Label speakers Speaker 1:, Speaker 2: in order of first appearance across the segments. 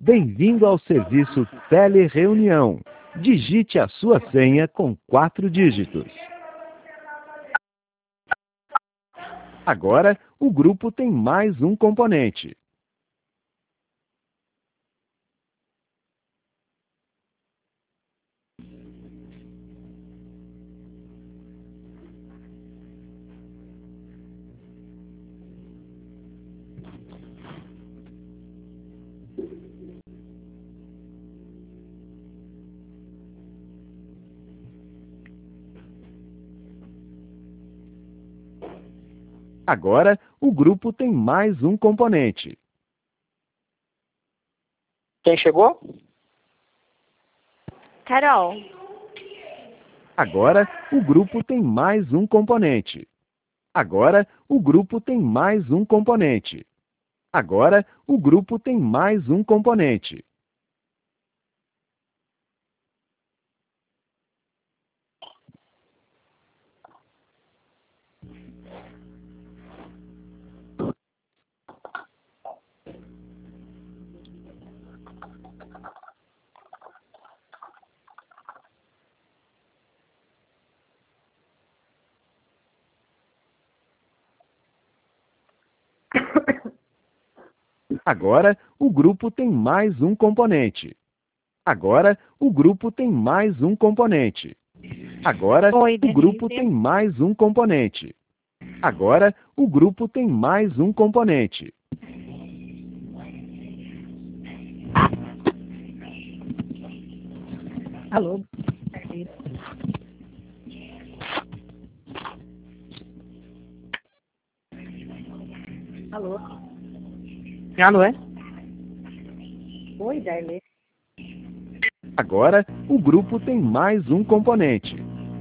Speaker 1: Bem-vindo ao serviço Telereunião. Digite a sua senha com 4 dígitos. Agora, o grupo tem mais um componente. Agora, o grupo tem mais um componente.
Speaker 2: Quem chegou?
Speaker 3: Carol.
Speaker 1: Agora, o grupo tem mais um componente. Agora, o grupo tem mais um componente. Agora, o grupo tem mais um componente. Agora, o grupo tem mais um componente. Agora, o grupo tem mais um componente. Agora,
Speaker 3: Oi,
Speaker 1: o grupo
Speaker 3: Denise.
Speaker 1: tem mais um componente. Agora, o grupo tem mais um componente.
Speaker 4: Alô? Alô?
Speaker 2: Alô, é?
Speaker 4: Oi, Darley.
Speaker 1: Agora, o grupo tem mais um componente.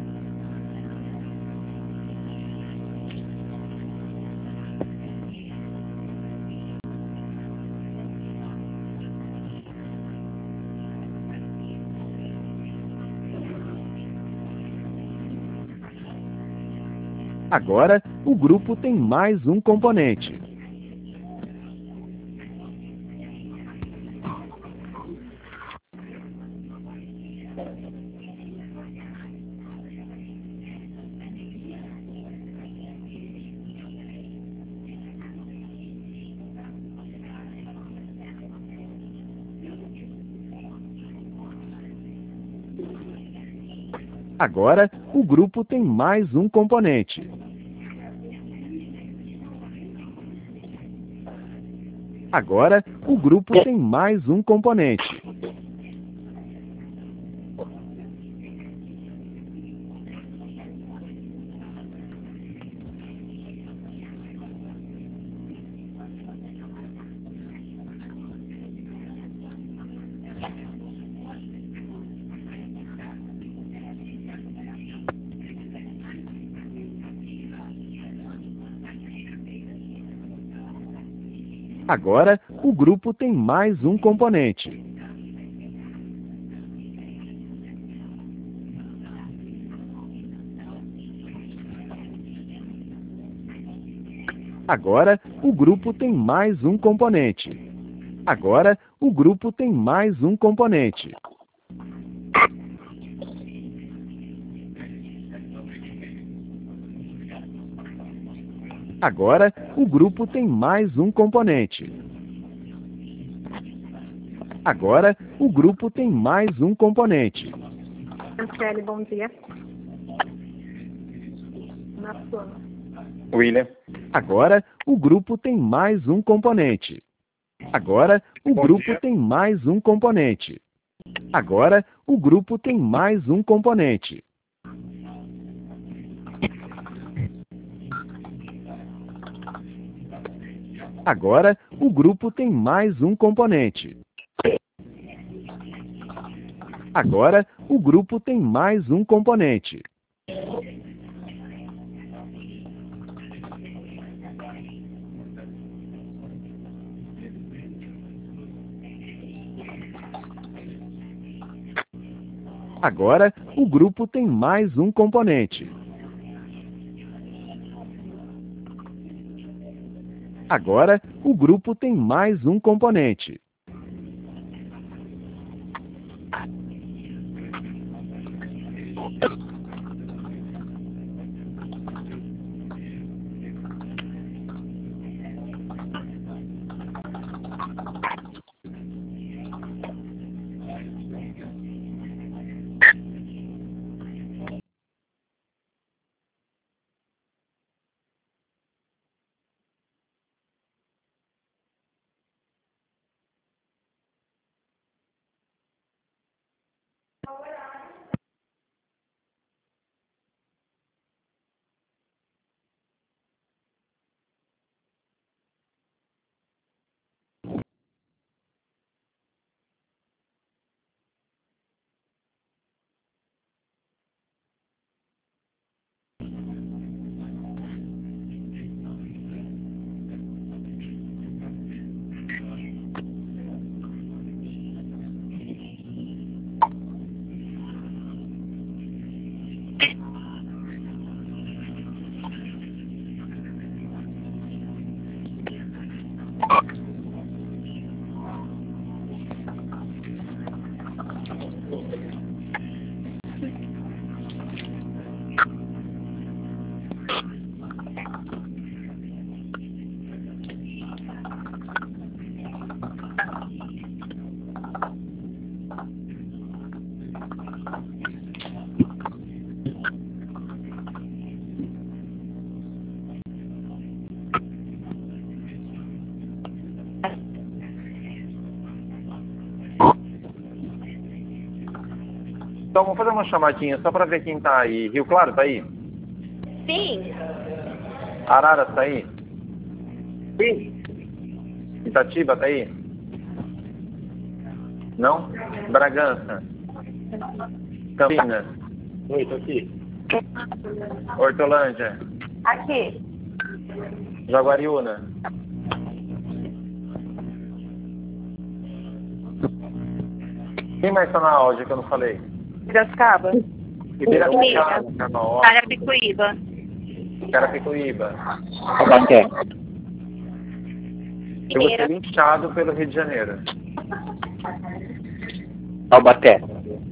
Speaker 1: Agora, o grupo tem mais um componente. Agora, o grupo tem mais um componente. Agora, o grupo tem mais um componente. Agora, o grupo tem mais um componente. Agora, o grupo tem mais um componente. Agora, o grupo tem mais um componente. Agora, o grupo tem mais um componente. Agora, o grupo tem mais um componente.
Speaker 4: Franciele, bom dia. Na sua.
Speaker 2: William.
Speaker 1: Agora, o grupo tem mais um componente. Agora, o
Speaker 2: Bom
Speaker 1: grupo
Speaker 2: dia.
Speaker 1: tem mais um componente. Agora, o grupo tem mais um componente. Agora, o grupo tem mais um componente. Agora, o grupo tem mais um componente. Agora, o grupo tem mais um componente. Agora, o grupo tem mais um componente.
Speaker 3: Então vamos fazer uma chamadinha só para ver quem tá aí. Rio Claro tá aí?
Speaker 4: Sim.
Speaker 3: Araras tá aí?
Speaker 2: Sim.
Speaker 3: Itatiba tá aí? Não? Bragança? Campinas?
Speaker 2: Oi, tô aqui.
Speaker 3: Hortolândia?
Speaker 4: Aqui.
Speaker 3: Jaguariúna? Quem mais tá na áudio que eu não falei?
Speaker 4: Piracicaba.
Speaker 3: Ibirapuera, Carnaval,
Speaker 4: Carapicuíba.
Speaker 3: Carapicuíba.
Speaker 2: Abaté.
Speaker 3: Eu vou ser linchado pelo Rio de Janeiro.
Speaker 2: Taubaté.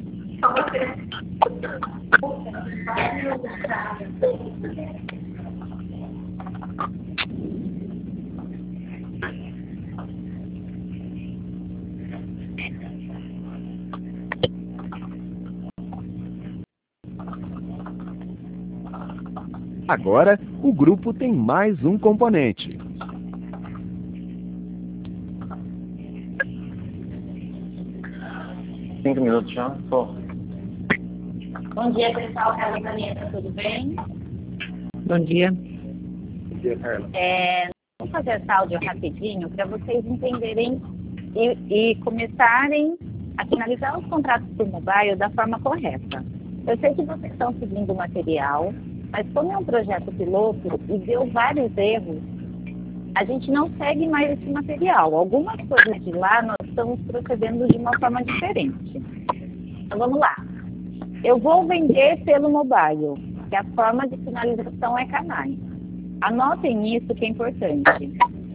Speaker 1: Agora, o grupo tem mais um componente.
Speaker 3: Cinco minutos já? Tô.
Speaker 5: Bom dia, pessoal. Carla Vanessa, tudo bem?
Speaker 4: Bom dia.
Speaker 3: Bom dia, Carla.
Speaker 5: Vamos fazer essa áudio rapidinho para vocês entenderem e começarem a finalizar os contratos por mobile da forma correta. Eu sei que vocês estão seguindo o material, mas como é um projeto piloto e deu vários erros, a gente não segue mais esse material. Algumas coisas de lá nós estamos procedendo de uma forma diferente. Então vamos lá. Eu vou vender pelo mobile, que a forma de finalização é canais. Anotem isso que é importante.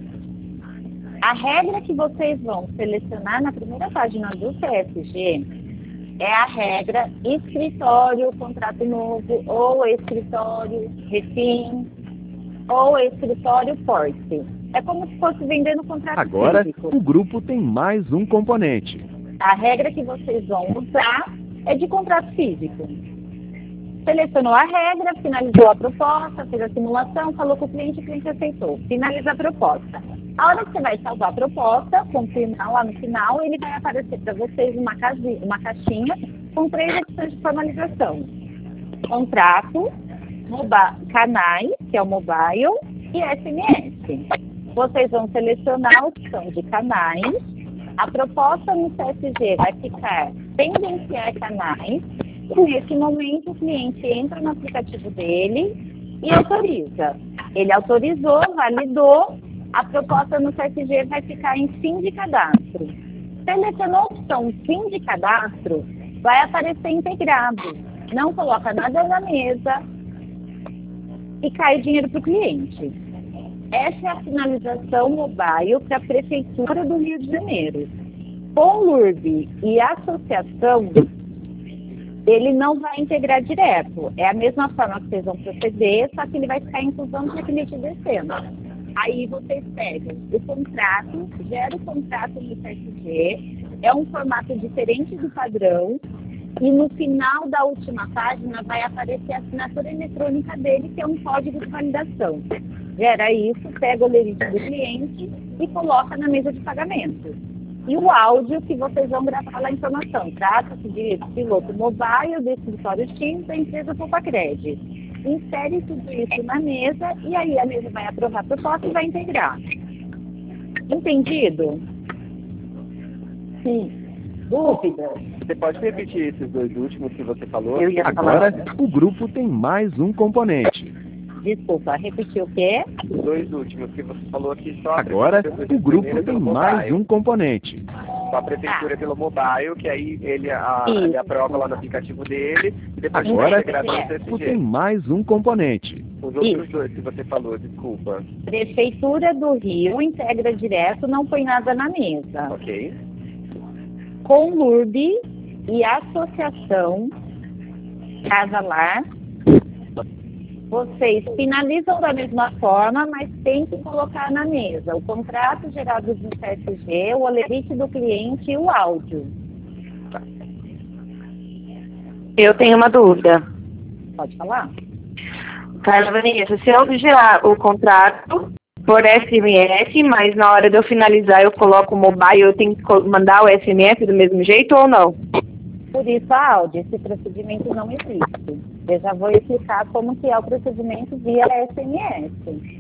Speaker 5: A regra que vocês vão selecionar na primeira página do CSG é a regra escritório, contrato novo, ou escritório refim, ou escritório porte. É como se fosse vender no contrato
Speaker 1: Agora,
Speaker 5: físico.
Speaker 1: o grupo tem mais um componente.
Speaker 5: A regra que vocês vão usar é de contrato físico. Selecionou a regra, finalizou a proposta, fez a simulação, falou com o cliente aceitou. Finaliza a proposta. A hora que você vai salvar a proposta, confirmar lá no final, ele vai aparecer para vocês uma caixinha com 3 opções de formalização. Contrato, canais, que é o mobile, e SMS. Vocês vão selecionar a opção de canais. A proposta no CSG vai ficar pendenciar canais. E nesse momento o cliente entra no aplicativo dele e autoriza. Ele autorizou, validou, a proposta no CSG vai ficar em fim de cadastro. Selecionou a opção fim de cadastro, vai aparecer integrado. Não coloca nada na mesa e cai o dinheiro para o cliente. Essa é a finalização mobile para a Prefeitura do Rio de Janeiro. Com o LURB e associação, ele não vai integrar direto. É a mesma forma que vocês vão proceder, só que ele vai ficar em função do cliente descendo. Aí vocês pegam o contrato, gera o contrato no CSG, é um formato diferente do padrão, e no final da última página vai aparecer a assinatura eletrônica dele, que é um código de validação. Gera isso, pega o lerite do cliente e coloca na mesa de pagamento. E o áudio que vocês vão gravar lá a informação. Trata-se de piloto mobile do escritório X da empresa Popacred. Insere tudo isso na mesa e aí a mesa vai aprovar a proposta e vai integrar. Entendido? Sim. Dúvida?
Speaker 3: Você pode repetir esses 2 últimos que você falou?
Speaker 1: Agora, o grupo tem mais um componente.
Speaker 5: Desculpa, repetiu o quê?
Speaker 3: Os 2 últimos que você falou aqui só.
Speaker 1: Agora, o grupo tem mais um componente.
Speaker 3: Só a prefeitura pelo mobile, que aí ele aprova lá no aplicativo dele. E depois
Speaker 1: Agora,
Speaker 3: integrado no
Speaker 1: o grupo
Speaker 3: CSG.
Speaker 1: tem mais um componente.
Speaker 3: Os outros 2 que você falou, desculpa.
Speaker 5: Prefeitura do Rio integra direto, não põe nada na mesa.
Speaker 3: Ok.
Speaker 5: Com LURB e associação Casa Lar, vocês finalizam da mesma forma, mas tem que colocar na mesa o contrato gerado no CSG, o olerite do cliente e o áudio.
Speaker 6: Eu tenho uma dúvida.
Speaker 5: Pode falar?
Speaker 6: Carla Vanessa, se eu gerar o contrato por SMS, mas na hora de eu finalizar eu coloco o mobile, eu tenho que mandar o SMS do mesmo jeito ou não?
Speaker 5: Por isso a áudio, esse procedimento não existe. Eu já vou explicar como que é o procedimento via SMS.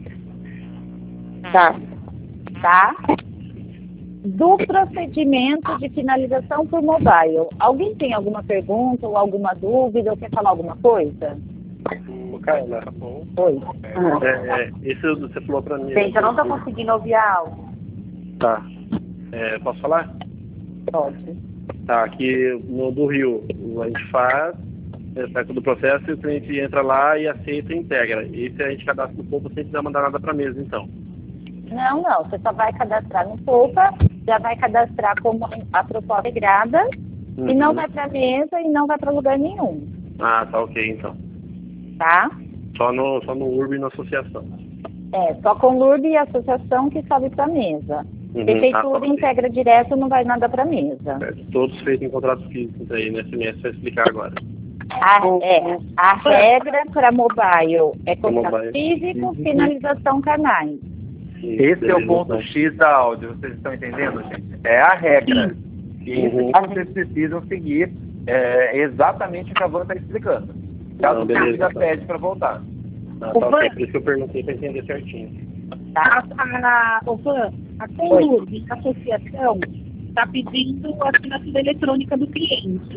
Speaker 6: Tá.
Speaker 5: Tá? Do procedimento de finalização por mobile. Alguém tem alguma pergunta ou alguma dúvida ou quer falar alguma coisa?
Speaker 3: Carla,
Speaker 5: Oi.
Speaker 3: isso você falou pra mim.
Speaker 4: Gente, eu não tô conseguindo ouvir a áudio.
Speaker 3: Tá. Posso falar?
Speaker 5: Pode.
Speaker 3: Tá, aqui no do Rio, a gente faz, sai todo o processo e o cliente entra lá e aceita e integra. E se a gente cadastra no Poupa, sem precisar mandar nada pra mesa, então?
Speaker 5: Não. Você só vai cadastrar no Poupa, já vai cadastrar como a proposta integrada e não vai para mesa e não vai para lugar nenhum.
Speaker 3: Ah, tá ok, então.
Speaker 5: Tá?
Speaker 3: Só no Urb e na associação.
Speaker 5: Só com LURB e associação que sobe para mesa. Prefeitura
Speaker 3: ok.
Speaker 5: integra direto, não vai nada para mesa.
Speaker 3: Todos feitos em contratos físicos aí, no SMS, vai explicar agora.
Speaker 5: A regra para mobile é contrato
Speaker 3: Mobile.
Speaker 5: físico, finalização canais.
Speaker 7: Esse é o ponto X da áudio, vocês estão entendendo, gente? É a regra. E isso que vocês precisam seguir exatamente o que a Van está explicando. Caso você já pede para voltar.
Speaker 3: Tá ok, por isso que eu perguntei para entender certinho.
Speaker 5: Tá?
Speaker 4: A CONURB, a associação, está pedindo a assinatura eletrônica do cliente.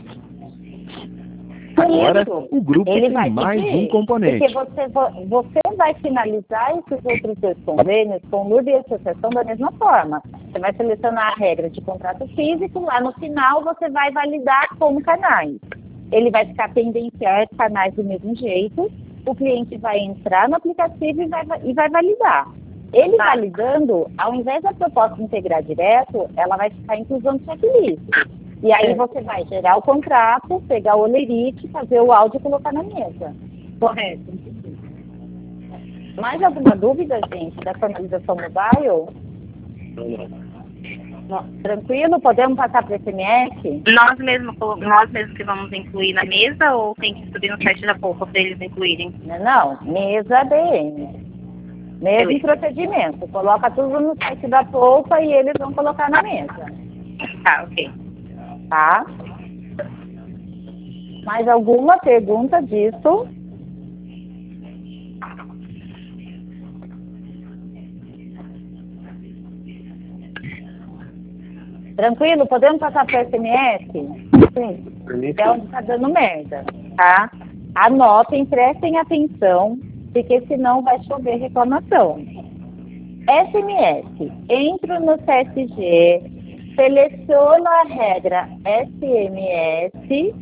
Speaker 1: Agora, o grupo
Speaker 5: Ele
Speaker 1: tem
Speaker 5: vai
Speaker 1: mais
Speaker 5: pedir,
Speaker 1: um componente.
Speaker 5: Porque você vai finalizar esses outros dois convênios com LURB e associação da mesma forma. Você vai selecionar a regra de contrato físico, lá no final você vai validar como canais. Ele vai ficar pendenciar canais do mesmo jeito, o cliente vai entrar no aplicativo e vai validar. Ele validando, ao invés da proposta integrar direto, ela vai ficar inclusão de checklist. E aí você vai gerar o contrato, pegar o olerite, fazer o áudio e colocar na mesa.
Speaker 4: Correto.
Speaker 5: Mais alguma dúvida, gente, da formalização mobile? Não. Tranquilo? Podemos passar para o SMS?
Speaker 4: Nós mesmos que vamos incluir na mesa ou tem que subir no site da Poupa para eles incluírem?
Speaker 5: Não, mesa DM. Mesmo procedimento. Coloca tudo no site da Poupa e eles vão colocar na mesa.
Speaker 4: Tá, ok.
Speaker 5: Tá? Mais alguma pergunta disso? Tranquilo? Podemos passar para o SMS? Sim. É onde está dando merda, tá? Anotem, prestem atenção, porque senão vai chover reclamação. SMS. Entro no CSG, seleciono a regra SMS,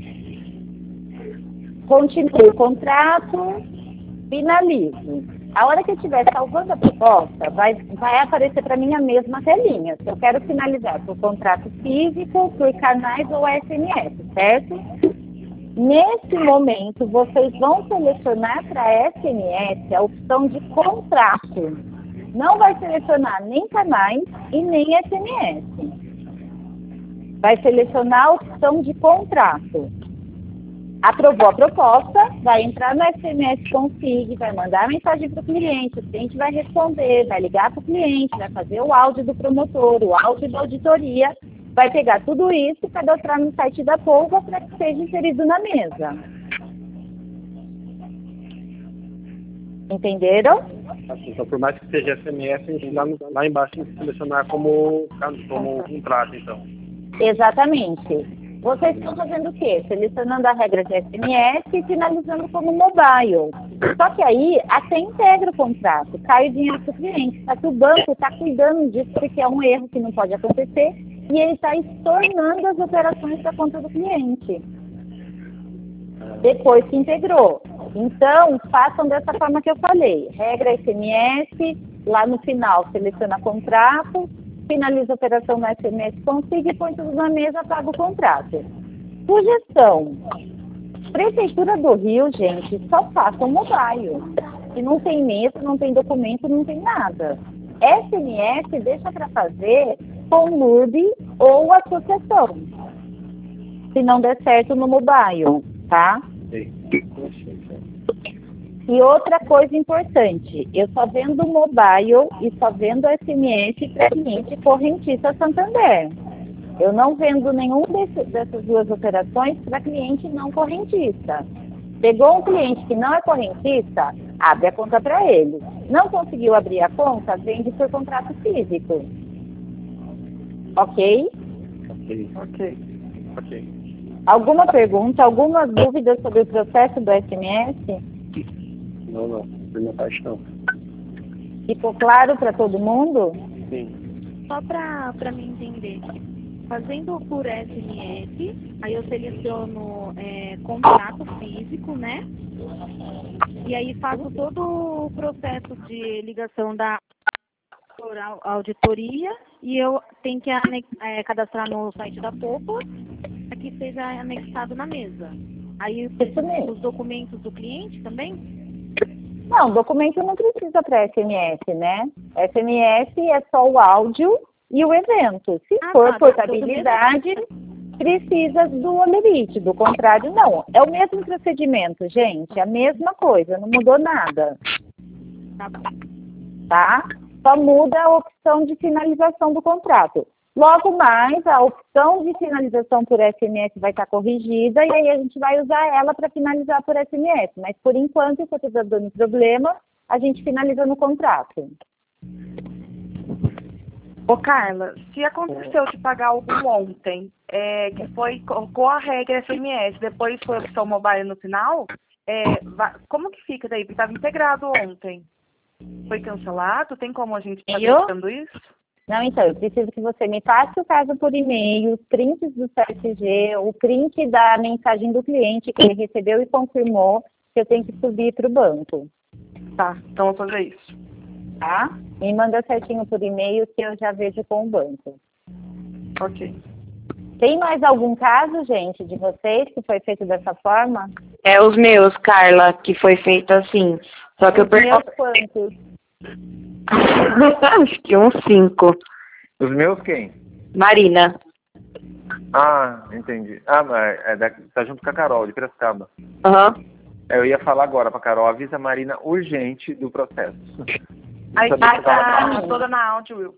Speaker 5: continuo o contrato, finalizo. A hora que eu estiver salvando a proposta, vai aparecer para mim a mesma telinha. Se eu quero finalizar por contrato físico, por canais ou SMS, certo? Nesse momento, vocês vão selecionar para SMS a opção de contrato. Não vai selecionar nem canais e nem SMS. Vai selecionar a opção de contrato. Aprovou a proposta, vai entrar no SMS Config, vai mandar a mensagem para o cliente vai responder, vai ligar para o cliente, vai fazer o áudio do promotor, o áudio da auditoria, vai pegar tudo isso e cadastrar no site da Poupa para que seja inserido na mesa. Entenderam?
Speaker 3: Assim, então, por mais que seja SMS, a gente lá embaixo tem que selecionar como contrato, então.
Speaker 5: Exatamente. Vocês estão fazendo o quê? Selecionando a regra de SMS e finalizando como mobile. Só que aí até integra o contrato, cai o dinheiro para o cliente. Só que o banco está cuidando disso porque é um erro que não pode acontecer e ele está estornando as operações da conta do cliente. Depois que integrou. Então, façam dessa forma que eu falei. Regra SMS, lá no final seleciona contrato, finaliza a operação no SMS Config, põe tudo na mesa, paga o contrato. Sugestão. Prefeitura do Rio, gente, só façam mobile. Se não tem mesa, não tem documento, não tem nada. SMS deixa para fazer com LURB ou associação. Se não der certo no mobile, tá? E outra coisa importante, eu só vendo mobile e só vendo SMS para cliente correntista Santander. Eu não vendo nenhum dessas duas operações para cliente não correntista. Pegou um cliente que não é correntista, abre a conta para ele. Não conseguiu abrir a conta, vende por contrato físico. Ok?
Speaker 3: Ok.
Speaker 5: Alguma pergunta, alguma dúvida sobre o processo do SMS?
Speaker 3: Não. Primeira parte não.
Speaker 5: Ficou claro para todo mundo?
Speaker 3: Sim.
Speaker 4: Só para me entender. Fazendo por SMS, aí eu seleciono contrato físico, né? E aí faço todo o processo de ligação da auditoria e eu tenho que cadastrar no site da Popa para que seja anexado na mesa. Aí os documentos do cliente também?
Speaker 5: Não, documento não precisa para SMS, né? SMS é só o áudio e o evento. Se for portabilidade, precisa do limite, do contrário, não. É o mesmo procedimento, gente, é a mesma coisa, não mudou nada. Tá? Só muda a opção de finalização do contrato. Logo mais, a opção de finalização por SMS vai estar corrigida e aí a gente vai usar ela para finalizar por SMS. Mas, por enquanto, enquanto está dando problema, a gente finaliza no contrato.
Speaker 6: Ô, Carla, se aconteceu de pagar algo ontem, que foi com a regra SMS, depois foi a opção mobile no final, como que fica daí? Porque estava integrado ontem. Foi cancelado? Tem como a gente estar verificando isso?
Speaker 5: Não, então, eu preciso que você me passe o caso por e-mail, os prints do CSG, o print da mensagem do cliente que ele recebeu e confirmou que eu tenho que subir para o banco.
Speaker 6: Tá, então vou fazer isso.
Speaker 5: Tá? Me manda certinho por e-mail que eu já vejo com o banco.
Speaker 6: Ok.
Speaker 5: Tem mais algum caso, gente, de vocês que foi feito dessa forma?
Speaker 6: É os meus, Carla, que foi feito assim. Só que eu pergunto...
Speaker 5: Quantos?
Speaker 6: Acho que uns 5.
Speaker 7: Os meus quem?
Speaker 6: Marina.
Speaker 7: Ah, entendi. Ah, mas tá junto com a Carol, de Piracicaba.
Speaker 6: Aham.
Speaker 7: Eu ia falar agora pra Carol, avisa a Marina urgente do processo.
Speaker 6: Aí tá toda na áudio, Will.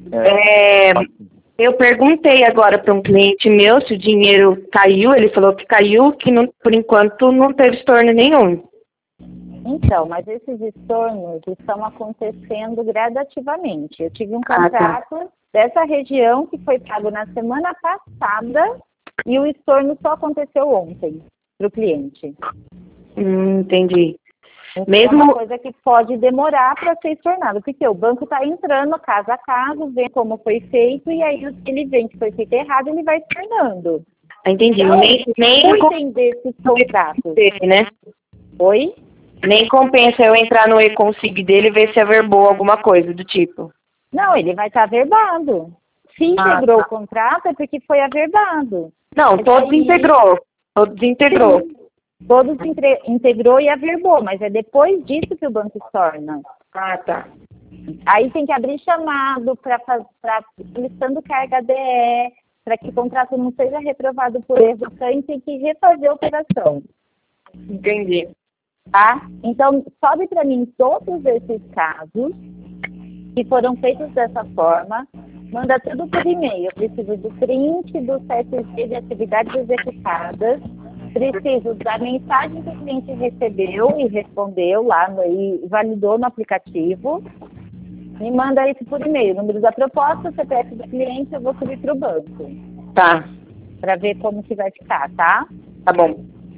Speaker 8: Eu perguntei agora para um cliente meu se o dinheiro caiu, ele falou que caiu, que não, por enquanto não teve estorno nenhum.
Speaker 5: Então, mas esses estornos estão acontecendo gradativamente. Eu tive um contrato dessa região que foi pago na semana passada e o estorno só aconteceu ontem para o cliente.
Speaker 8: Entendi.
Speaker 5: Então,
Speaker 8: Mesmo...
Speaker 5: é uma coisa que pode demorar para ser estornado, porque o banco está entrando caso a caso, vê como foi feito e aí ele vê que foi feito errado, ele vai estornando.
Speaker 8: Entendi.
Speaker 5: Então,
Speaker 8: nem
Speaker 5: cuidem desses contratos.
Speaker 8: Né?
Speaker 5: Oi?
Speaker 8: Nem compensa eu entrar no e-consig dele e ver se averbou alguma coisa do tipo.
Speaker 5: Não, ele vai estar averbado. Se integrou o contrato é porque foi averbado.
Speaker 8: Não, todos integrou. Todos integrou.
Speaker 5: Sim, todos integrou e averbou, mas é depois disso que o banco estorna.
Speaker 8: Ah, tá.
Speaker 5: Aí tem que abrir chamado para listando carga DE, para que o contrato não seja reprovado por erro, então tem que refazer a operação.
Speaker 8: Entendi.
Speaker 5: Tá? Então, sobe para mim todos esses casos que foram feitos dessa forma, manda tudo por e-mail. Eu preciso do print do CSG de atividades executadas, preciso da mensagem que o cliente recebeu e respondeu lá e validou no aplicativo. Me manda isso por e-mail, número da proposta, CPF do cliente, eu vou subir para o banco.
Speaker 8: Tá.
Speaker 5: Para ver como que vai ficar, tá?
Speaker 8: Tá bom.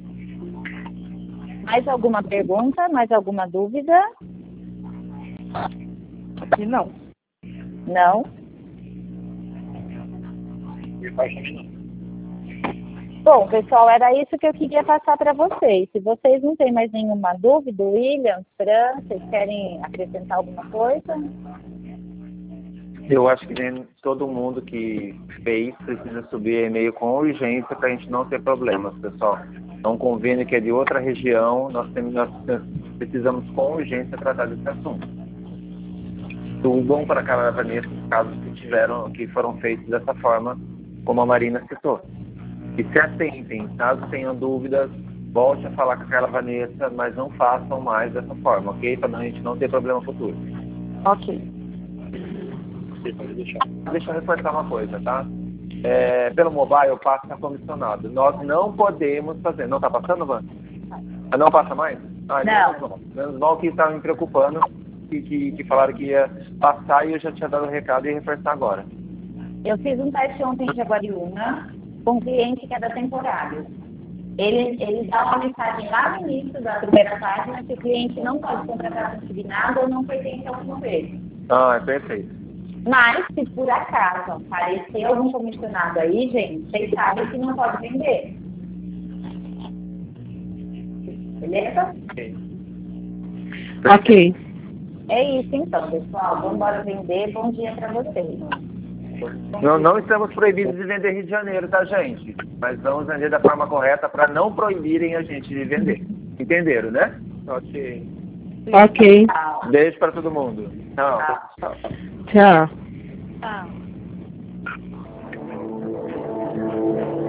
Speaker 5: Mais alguma pergunta? Mais alguma dúvida?
Speaker 6: Não.
Speaker 5: Não? Bom, pessoal, era isso que eu queria passar para vocês. Se vocês não têm mais nenhuma dúvida, William, Fran, vocês querem acrescentar alguma coisa?
Speaker 7: Eu acho que nem todo mundo que fez precisa subir e-mail com urgência para a gente não ter problemas, pessoal. É um convênio que é de outra região, nós precisamos com urgência tratar desse assunto. Subam para cada Vanessa os casos que foram feitos dessa forma, como a Marina citou. E se atentem, caso tenham dúvidas, volte a falar com aquela Vanessa, mas não façam mais dessa forma, ok? Para a gente não ter problema futuro.
Speaker 6: Ok.
Speaker 7: Deixa eu reforçar uma coisa, tá? pelo mobile passa comissionado. Nós não podemos fazer. Não está passando, Van? Não passa mais?
Speaker 5: Não.
Speaker 7: Menos mal que estava me preocupando, que falaram que ia passar e eu já tinha dado o recado e ia reforçar agora.
Speaker 5: Eu fiz um teste ontem em Jaguariúna com um cliente que é da temporário. Ele dá uma mensagem lá no início da primeira página que o cliente não pode contratar consignado ou não pertence ao governo.
Speaker 7: É perfeito.
Speaker 5: Mas, se por acaso aparecer algum comissionado aí, gente, vocês sabem que não pode vender. Beleza?
Speaker 8: Ok.
Speaker 5: É isso então, pessoal. Vamos embora vender. Bom dia para vocês.
Speaker 7: Não estamos proibidos de vender Rio de Janeiro, tá, gente? Mas vamos vender da forma correta para não proibirem a gente de vender. Entenderam, né?
Speaker 3: Ok.
Speaker 8: Ok.
Speaker 5: Tchau.
Speaker 7: Beijo para todo mundo. Tchau.
Speaker 5: Tchau.
Speaker 8: Tchau.
Speaker 4: Tá.